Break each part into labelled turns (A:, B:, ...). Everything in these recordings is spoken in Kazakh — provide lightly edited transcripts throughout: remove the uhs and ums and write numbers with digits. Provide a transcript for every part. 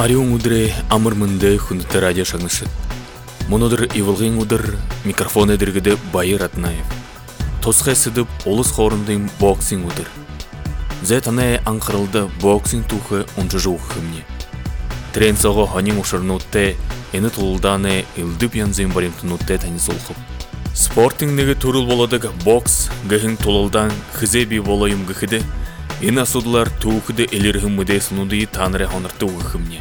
A: Арион удре амырмынды хүнді радио шаңышыд. Мұнудыр евылғын удыр микрофон эдергіді Байыр Атнаев. Тосқай сыдып олыс хорындың боксинг удыр. Зәтанай аңқырылды боксинг тухы онжы жуғы хымне. Трен соғы ханин ұшырнутте, ені тұлылданы үлдіп янзын баримтынутте тәніз олқып. Спортингнегі турыл боладық бокс гіхін тұлылдан хызе би болайым гіхіді, ені асудылар туғыды әліргім мүде сынуды таныры хонырты ұғымне.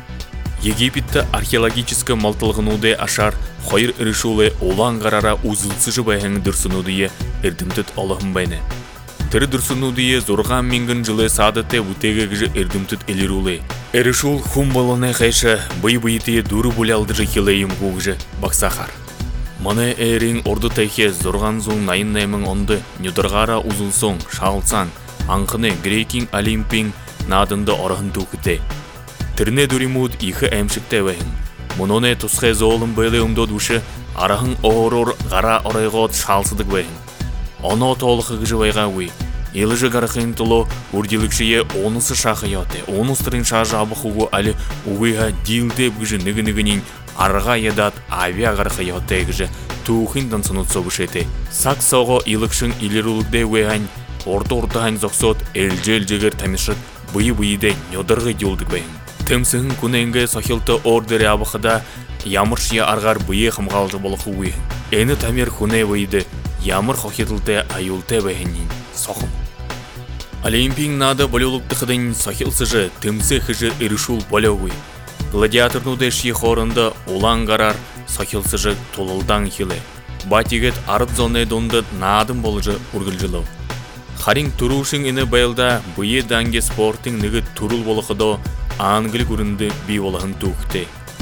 A: Египетті археологическі малтылғынуды ашар қойыр үрішулы олан қарара ұзылсыжы байхаңы дүрсінуды әрдімтіт олығым бәйні. Тірі дүрсінуды зорған менгін жылы садыты өтегі кіжі әрдімтіт әлірулы. Әрішул хум болуны қайшы бұй-бұйты дұры бұлі алдыжы хилайым ғуғжы бақсақар. Маны әрін орды тайхе зорған зоң найын-наймың онды нүдірғара ұзылсоң, шалсаң, аңқыны грейкинг олимпин надынды орығын тұқыты. Тірне дүримуд иқы әмшікті вәйін. Мұноне тұсқай зоолым бәйлі ұмдод ұшы арағын оғырор ғара орайғот шалсыдық вәйін. Оны толықы ғыжы вайға өй. Еліжі ғарықын тұлы үрділікшіе онысы шақы яты. Оныстырын шажы абықуғы әлі ұғыға дилдеп ғыжы нүгі-нүгінен арыға едат авиа ғарықы яты ғыжы туғын дансынут собышеті. Сақ соғы илікшін илерулікде вәйін орта-ортағын зоқсот әлжел-жегер тәмішіт бұй-бұйде нөдірғі дюлдық вәйін. Тымсығын күненгі сохилты ордері абықыда ямыршия арғар бұйы қымғалжы болықы өй. Әні тәмер күне өйді ямыр қоқетілді айулты вәйінен соқым. Олимпин нады болюлықты қыдың сохилсыжы тымсы хыжы үрішул болуы. Гладиаторнуды ши хорынды олан қарар сохилсыжы толылдан хилі. Батигет арыт зоны донды надым болыжы үргілжілі. Харин турушың іні байлда бұйы данге спортың нүгі турул болықыды Англи көрінді бей олағын туқты.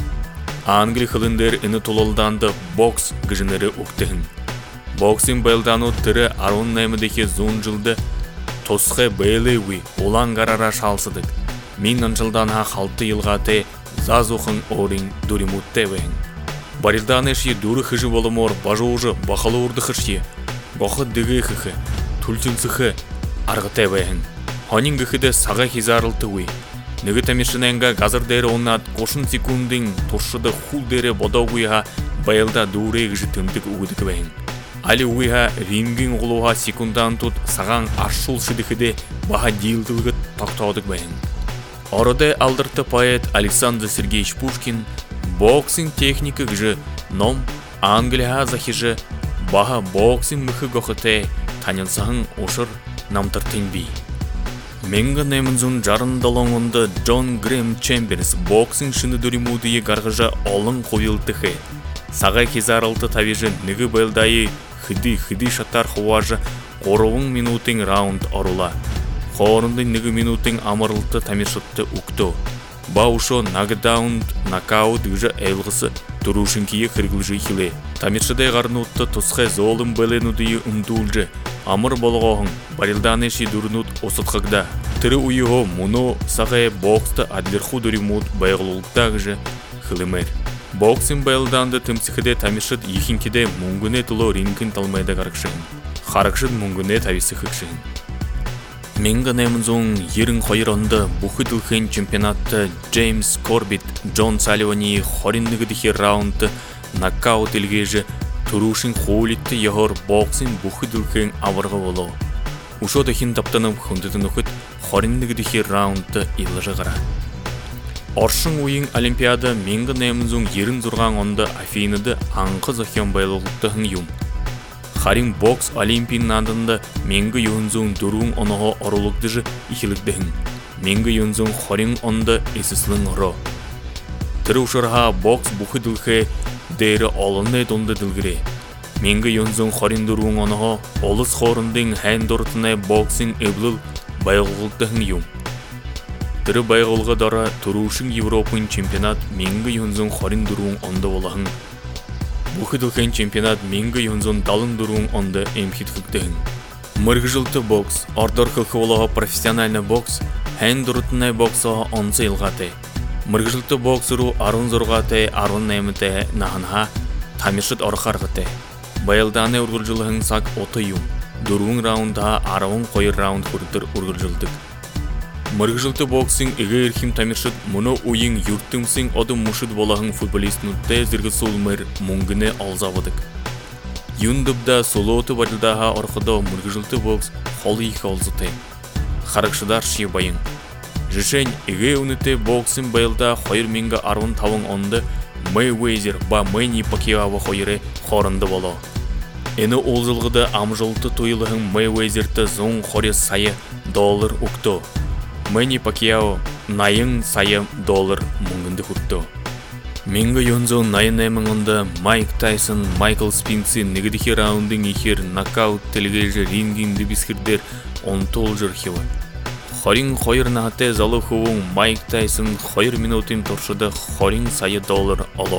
A: Англи қылындыр іні толылданды бокс гіжінері ұқтығын. Боксин байлдану түрі арун нәмідеке зон жылды тосқы бәйлі өй олан қарара шалсыдық. Мен жылдан қалты елғаты заз оқын орын дүримутты вәйін. Барилданы ши дұры хыжы болымор бажы ұжы бақылы ұрды хыши. Гоқы дығы хықы, түлтін сықы арғыты вәйін. Ханин гіхіді саға хизарылты өй. Нүгі тәмешіненгі газырдері оннат қошын секундың тұршыды хулдері бодау ұйға байылда дұры ғыжы түмдік ұғыдық вәйін. Алі ұйға рингін ғылуға секундан тұт саған ашшыл шыдықыды баға дейілділгі тақтаудық вәйін. Орыды алдырты поэт Александр Сергеевич Пушкин боксинг техника ғыжы ном Англия захижы баға боксинг мүхі ғоқыты танылсағын ұшыр намтыртын бей. Менгі нәмінзун жарын далоңынды Джон Грэм Чемберс боксинг шыны дүримудыйы гарғыжа олың қойылтықы. Саға кезарылты тавижы нүгі бәлдайы хыды шаттар хуажы қорывың минутын раунд орула. Қорынды нүгі минутын амырылты тамешытты ұқты. Баушо нагдаунд нокаут ғыжы әйлғысы тұрушынкейі қырғылжы хиле. Тамешыдай ғарнутты тұсқай золым бәленудыйы ұмдулжы. Амыр болғағын барилданы ши дүрінут осытқығда. Түрі ұйығы мұны сағай боксты адлерху дүримут байғылылықта ғыжы қылымер. Боксин байылданды тымсықыде тамешыд ехінкеде мұңгыне тұлы рингін талмайда қарықшығын. Қарықшыд мұңгыне тавесі қықшығын. Менгі нәмінзоң ерін қойыронды бұқыдылқын чемпионатты Джеймс Корбит, Джон Салливани хориннігідіхи раунды нокаут елгежі турушин хоулитті егор боксин бұқыдылқын авырғы болу. Ушодахин таптанып хүндетін ұқыт хориннігідіхи раунды илыжы ғыра. Оршың ойын олимпиада менгі нәмінзоң ерін зұрған онды Афиныды аңқы зақион байлығылықтығын юм. Харин бокс олимпин надында менгі юнзун дуруң оного орулукдыжы ихиликдыхын. Менгі юнзун хорин онда эсислың ро. Тірі ұшырға бокс бұқыдылқы дейрі олындай донды дылгіре. Менгі юнзун хорин дуруң оного олыс хорындың хэн дұртынай боксин эбліл байғылдыхын юм. Тірі байғылғы дара тұрушың Европын чемпионат менгі юнзун хорин дуруң онда олағын. Бұқыдылқын чемпионат менгі юнзон далын дуруң онды әмхет қықтығын. Мұрғыжылты бокс, ордор қылқы олаға профессиональны бокс, хэн дұрытынай боксаға онсы илғаты. Мұрғыжылты боксыру арын зорғаты, арын нәміті нағынға, тамешіт орқарғыты. Байылданы үргілжілігін сақ оты юм. Дуруң раундға арауын қойыр раунд құрдыр үргілжілдік. Мыргыжылты боксинг эге эрхим тамиршыт мұны ойын юрттымсың оды мұшыт болағын футболистнутте зіргі солмыр мұңгыне алзавыдык. Юндыбда солоты бадылдаға орқыда мыргыжылты бокс холы екі олзыты. Харакшыдар шие байын. Жишен эге уныты боксин байлда хойыр менгі арвын тавын онды Мэйвейзер ба Мэнни Пакьяо хойыры хорынды боло. Эні олзылғыда амжылты туйлығын Мэйвейзерті зоң хоры сайы $, ұқты. Мэнни Пакьяо найын сайы $, мұңгынды хүртті. Менгі йонзо найын әміңінді Майк Тайсон, Майкл Спинкси негідіхи раундың ехер нокаут тілгежі рингинді бискірдер 10 жырхивы. Хорин хойыр нағаты залы хувың Майк Тайсон хойыр минутын тұршыды хорин сайы $, оло.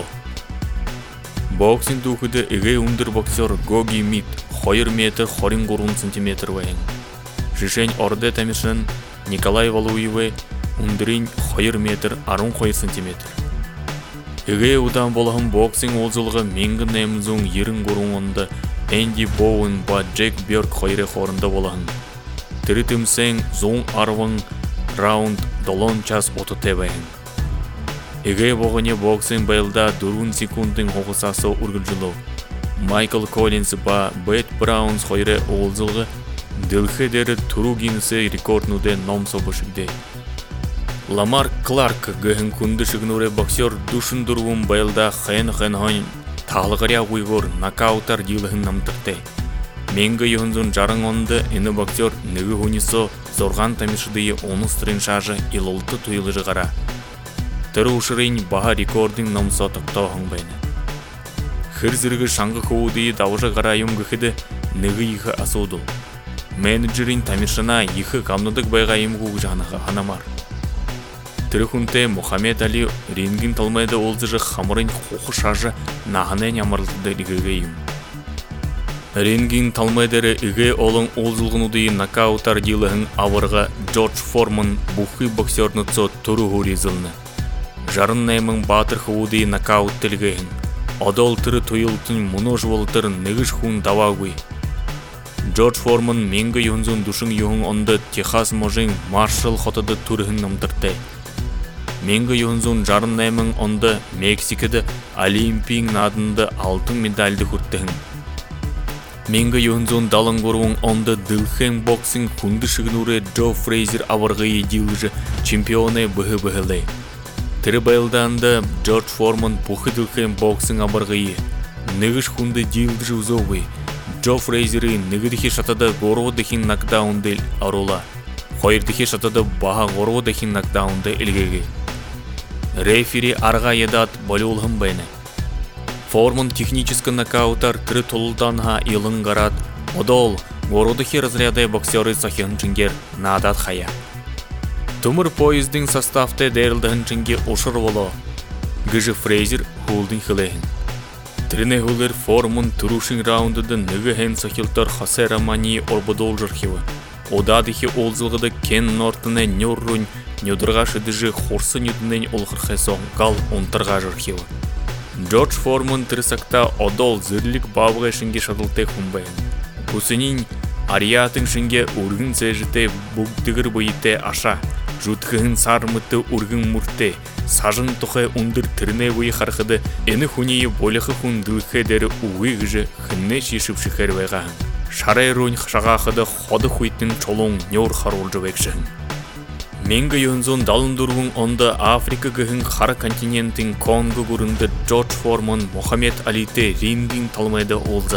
A: Боксинг дұқыды эге үндір боксер Гоги Мид хойыр метр хорин ғұрын сантиметр вайын. Жишен орды тәмішін Николай Валуеве үндірін хойыр метр арын хойыр сантиметр. Эге удан болағын боксинг олзылғы менгі нәмізің ерін ғұрын онды Энди Боуэн ба Джек Бьорк хойыры хорында болағын. Тірітімсен зоң арвың раунд 9 час 30 тәбәйін. Эге боғыне боксинг байлда 4 секундың хоғысасы үргілжілі. Майкл Коллинс ба Бэт Браунс хойыры олзылғы ділхедері тұру генісі рекорднуде ном собышыгде. Ламар Кларк гіхін күнді шығынуре боксер душын дұруын байлда хэн-хэн-хэн тағылғаря ғуйғыр нокаутар дилығын намтырды. Менгі йонзун жарың онды эні боксер níгі хунисо зорған тамишыдыйы оны стрин шажы илолты туйлыжы ғара. Түрі ұшырын баға рекордың намса тоқтауғын бәйні. Хыр зіргі шаңғы қоудыйы даужы ғарайым ғықыды níгі ехі асудыл. Менеджерин тамишына ехі камнудық байғайым ғуғы жанығы анамар. Түрі хүнте Мухаммед Али рингін талмайды олзыжы қамырын қоқы шажы нағынен ямарлыды рігігейім. Рингин талмайдары үге олың олзылғынуды нокаутар дилығын авырға Джордж Форман бұхы боксернуцо тұру ғуризылны. Жарын нәймің батыр қуыды нокаут тілгейін. Одол түрі тұйылтын мұнож болытыр негіш хуын давағуй. Джордж Форман менгі юнзун душың юғын онды Техас можың маршал хотады түрігін намдырды. Менгі юнзун жарын нәймің онды Мексикады Олимпийң надынды алтын медальды хүрттігін. Менгі юнзун далын ғыруын онды дылхен боксинг хүнді шығынуры Джо Фрейзер авырғы еділіжі чемпионы бұғы-бұғылы. Тірі байлданды Джордж Форман бұғы дылхен боксинг авырғы е. Нығыш хүнді дилдіжі ұзовы. Джо Фрейзері нығыдығы шатады ғорвадығын нокдаунды арула. Қойырдығы шатады баға ғорвадығын нокдаунды үлгеге. Рефери арға едат болы олғын бәйні. Форман технический нокаутар түрі толылданға илың ғарат. Одол, ғородығы разряды боксеры сахин чынгер надат хая. Тумыр поездың составты дәрілдігін чынге ұшыр болу. Гыжы Фрейзер хулдың хылайын. Тріне хулер Форман тұрушын раундыды нүгі хен сахилтар Хосе Романи орбудол жырхивы. Одадығы олзылғыды Кен Нортыны нюррун, нюдырға шыдыжы хорсы нюдынен олғырхай соңғал онтырға жырхивы. Джордж Форман тірісақта одол зірлік бабыға шынге шадылты құмбайын. Күсінін ариятың шынге үргін сәжіте бұқтығыр бұйыте аша, жұтқығын сармыты үргін мұрте, сажын тұқы ұндыр түріне бұй қарқыды, әні хүнейі болықы хүнділікі дәрі ұғы ғыжы хүнне шешіп шықар байғағын. Шарай ройн шағақыды ходы құйттың чолуң нер қаролжы бәкшігін. Менгі йонзон далындырғын онды Африка ғығын қара континенттің Конго ғырынды Джордж Форман Мухаммед Алите рингін талмайды олза.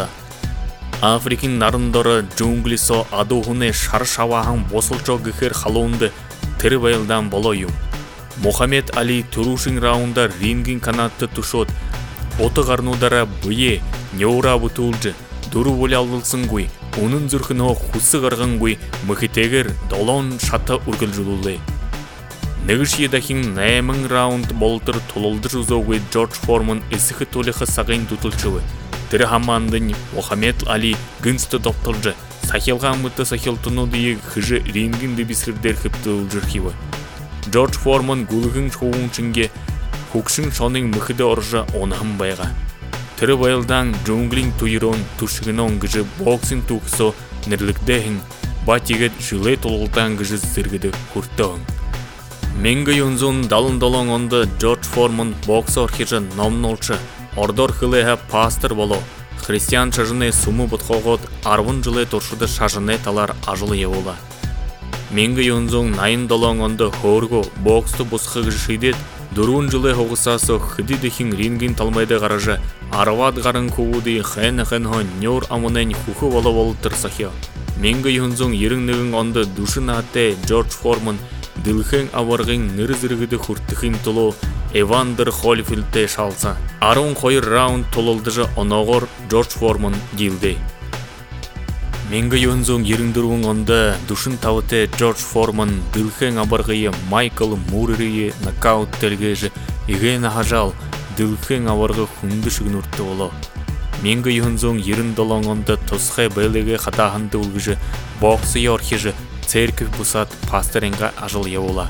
A: Африкин нарындары джунглисо адуғыны шар-шавағын босылчо ғықыр қалуынды тірі байлдан болойым. Мухаммед Али тұрушын раунда рингін канатты тұшот. Оты ғарнудара бұйе, неура бұтулжы, дұру болы алылсын ғой. Оның зүрхіні құсы ғырғын ғой мұхитегір долон шаты үргіл жүлілі. Нығыш едахин нәймін раунд болтыр толылды жүзоғой Джордж Форман ісіқі толықы сағын тұтылчывы. Тірі хамандың Мухаммед Али гүнсті доптылжы, сахилған мұтты сахилтыну дейі хыжы рингінді бісірдер қыптыл жүрхивы. Джордж Форман гүлігін шоуын чынге хукшын шоның мұхиды оржы онығын байға. Тірі байлдан джунглин туйрон тушығын оңғыжы боксин тұқсо нерлікдәхін батигет жылы толултан кыжы сыргыды хурттоң. Менгі юнзун далын долоң онды Джордж Форман боксор хижы номнолчы, ордор хылыға пастыр боло, христиан чажыны сумы бұтқоғыт арвын жылы торшыды шажыны талар ажылы еула. Менгі юнзун найын долоң онды хорго боксты бұсқы кыжышидет, дұрун жылы хоғысасы хыды дехин рингин талмайды гаражы, арават гарын кууды хэн-хэн нёр амунен хухы волы тырсахё. Менгі юнзун еріңнігін онды душын атты Джордж Форман дылхен аварғын ныры-зыргыды хурттықын тұлу Эвандер Холлифилдте шалса. Арын қойыр раунд толылдыжы оноғыр Джордж Форман келді. Менгі юнзун еріңдіруын онды душын тауыты Джордж Форман дылхен аварғыйы Майкл Мурырыйы нокаут тәлгежі иген ағажал дылхен аварғы хүнді шүгін ұртты олы. Менгі юнзун ерін долоң онды тұсқай бәлігі қатағынды үлгіжі боксы yorхежі церковь бұсат пасторенға ажыл еула.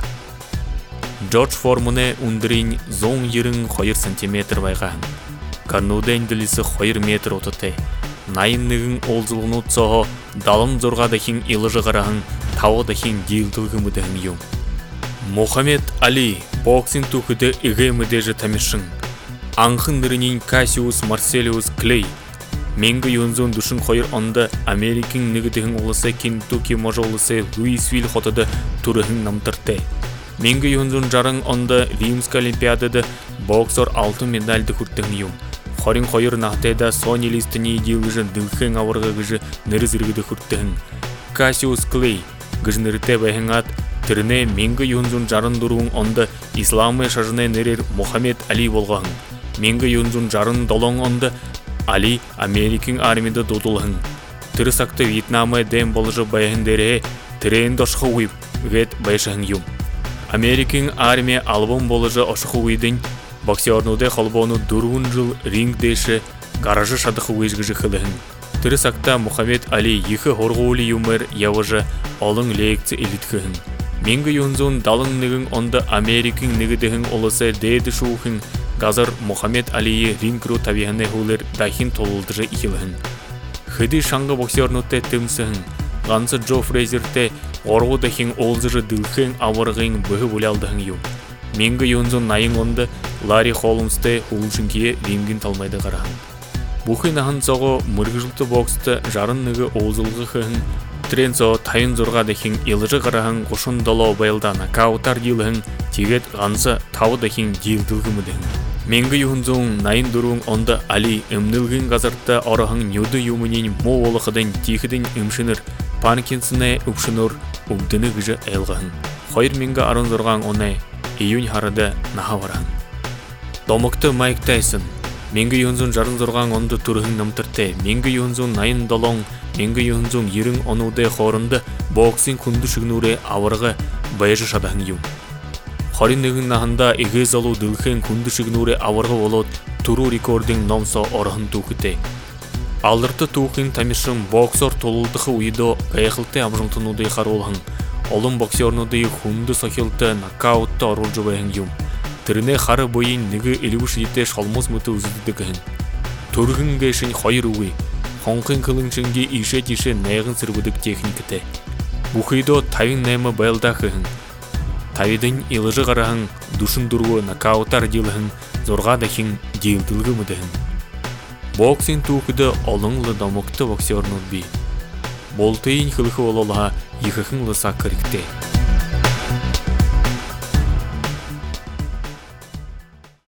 A: Джордж Форманы үндірін зоң ерін қойыр сантиметр байғағын. Карнуден ділісі қойыр метр отыты. Найыннығын олзылғыны тұсығы далым зорға дәхін илыжы қарағын тауы дәхін дейлділгі мүдәхін ем. Мухаммед Али боксинг түкіді иге мүдәжі тамешін. Аңқындырынын Кассиус Марселиус Клей. Менгі юнзун душын қойыр онда Америкин нігідігін олысы Кентукки можа олысы Луисвилл хотыды турыхын намтырты. Менгі юнзун жарың онда Римск Олимпиадады боксор алтын медальды хүрттігін ем. Хорин қойыр нақтайда Сони листіні дейілгіжі дылхын авырғы гіжі нірі-зіргіді хүрттігін. Кассиус Клей гіжніріте бәйін ат түріне менгі юнзун жарын дұруын онда исламы шажыны нерер Мухаммед Али болғағын. Менгі юнзун жарын долоң онды Али Америкин армида додулғын. Түрісақты Вьетнамы дәм болыжы байғындері тірейін дошқы ұйып ғет байшығын ем. Америкин армия албон болыжы ошқы ұйдың боксернуде қолбону дұруын жыл ринг дейші гаражы шадықы өйжгіжі қылығын. Түрісақта Мухаммед Али ехі хорғуылы юмыр явыжы олың лекці еліткіғын. Менгі юнзун далың нігін онды Америкин нігідігін олысы дейді шуғын газар Мухаммед Алиі рингру табиғаны хулер дахин толылдыжы ихилығын. Хыды шаңғы боксернуте тымсығын, ғансы Джо Фрейзерте орғы дахин олзыры дылхын аварғын бұғы бұлялдығын ю. Менгі юнзун найын онды Ларри Холмсте хулшынкие рингін талмайды қарағын. Бұхын ағын соғы мұрғыжылты боксты жарын нүгі олзылғы қығын, Тренцо тайын зорға дәхін елжі қарағын қошын долау байлда нокаутар дейлігін тегет ғансы тауы дәхін дейлділгі мүдігін. Менгі юхынзуң найын дұруың онда Али үмділгін ғазарты орағын нүді юмынен мо олықыдың текідің үмшінір Паркинсоне үпшінір үбдіні ғыжы әйлғығын. Қойыр менгі арын зорған оны июнь харады наға варағын. Домықты Майк Тайсон. Менгі юхынзуң жарын зорған онды тұрғын намтырты. Менгі юхынзуң найын долоң Менгі юхынзуң ерің онуды қорынды боксин күнді шүгінуре авырғы байжы шадағын ю. Хориннігін нағында егіз алу дылхын күнді шүгінуре авырғы олот тұру рекордың номсо орығын түкіте. Алдырты түкін тамишын боксор толылдықы уйдо қайқылты амжылтынуды қаролғын. Олым боксернуды хүнді сақилты нокаутты орылжы байын ю. Түріне қары бойын нігі елуіш ете шалмыз мұты үзідігін. Түргін гейшін қойыр уй. Хонқын кылыңшынге ише-тише найғын сірбідік техникіті. Бұқидо тайын нәмі байлда қығын. Тайдың илыжы қарағын, душын дұруы нокаутар дейлігін, зорға дәхін дейлділгі мүдігін. Боксин түкіді олыңлы дамықты боксернұр бей. Болтайын қылығы олалыға ехіқын лыса кірікті.